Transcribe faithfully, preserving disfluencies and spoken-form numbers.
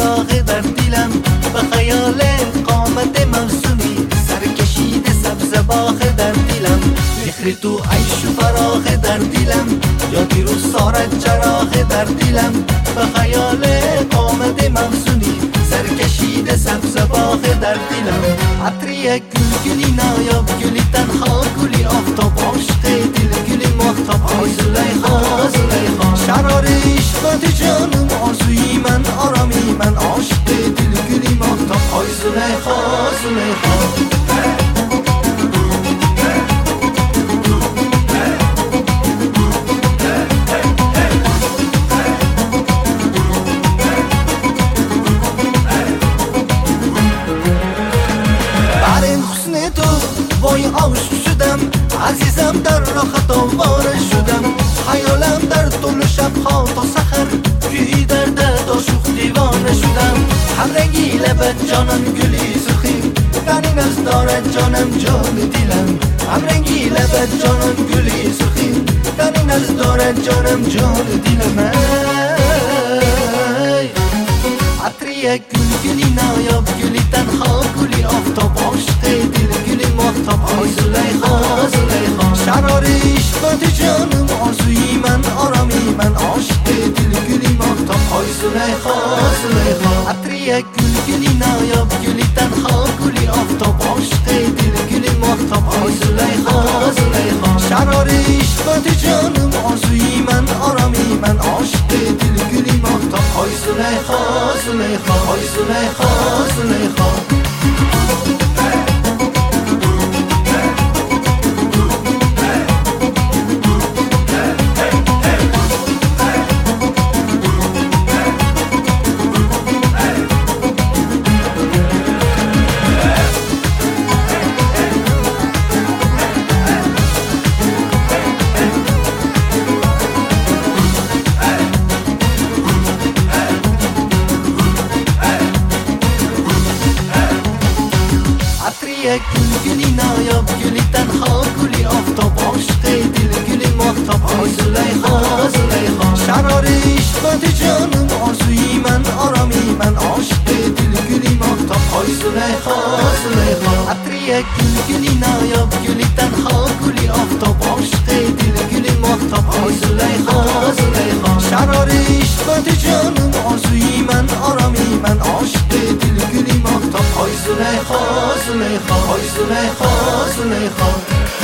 فراغ در دلم، به خیال قامت موسومی سرکشید سبز باغ در دلم. فکر تو عیش و فراغ در دلم، یادی رو سارت چراغ در دلم، به خیال قامت موسومی سرکشید سبز باغ در دلم. عطری گل گلی نایاب، گلی تنها، گلی آفتاب، عشق دل گلی ماهتاب. آی زلیخا زلیخا شرار عشقت جانم، آرزوی من آرامی من، عشق دل گلی ماهتاب. آی زلیخا زلیخا وای عاشق شدم عزیزم، در راه خطا وارد شدم. خیالم در طول شب ها تا سحر، گویی در درد عاشق دیوانه شدم. هم رنگی لبت جانم گلی سرخی، رنین از دارد جانم جان دلم. هم رنگی لبت جانم گلی سرخی، رنین از دارد جانم جان دلم. عطری گل گلی نایاب، گلی تنها، گلی آفتاب، عشق دل گلی ماهتاب. آی زلیخا زلیخا شرار عشقت جانم، آرزوی من آرامی من، عشق دل گلی ماهتاب. آی زلیخا زلیخا عطری گل گلی نایاب، گلی تنها، گلی آفتاب، عشق دل گلی ماهتاب. آی زلیخا زلیخا شرار عشقت جانم، آرزوی من آرامی من، عشق دل گلی ماهتاب. آی زلیخا زلیخا آی زلیخا زلیخا گل گلی نایاب، گلی تنها، گلی آفتاب، عشق دل گلی ماهتاب. آی زلیخا زلیخا شرار عشقت جانم، آرزوی من آرامی من، عشق دل گلی ماهتاب. آی زلیخا زلیخا عطری گل گلی نایاب، گلی تنها، گلی آفتاب، عشق دل گلی ماهتاب. آی زلیخا زلیخا شرار عشقت جانم، آرزوی من آرامی من، عشق دل گلی ماهتاب. آی زلیخا زلیخا آی زلیخا زلیخا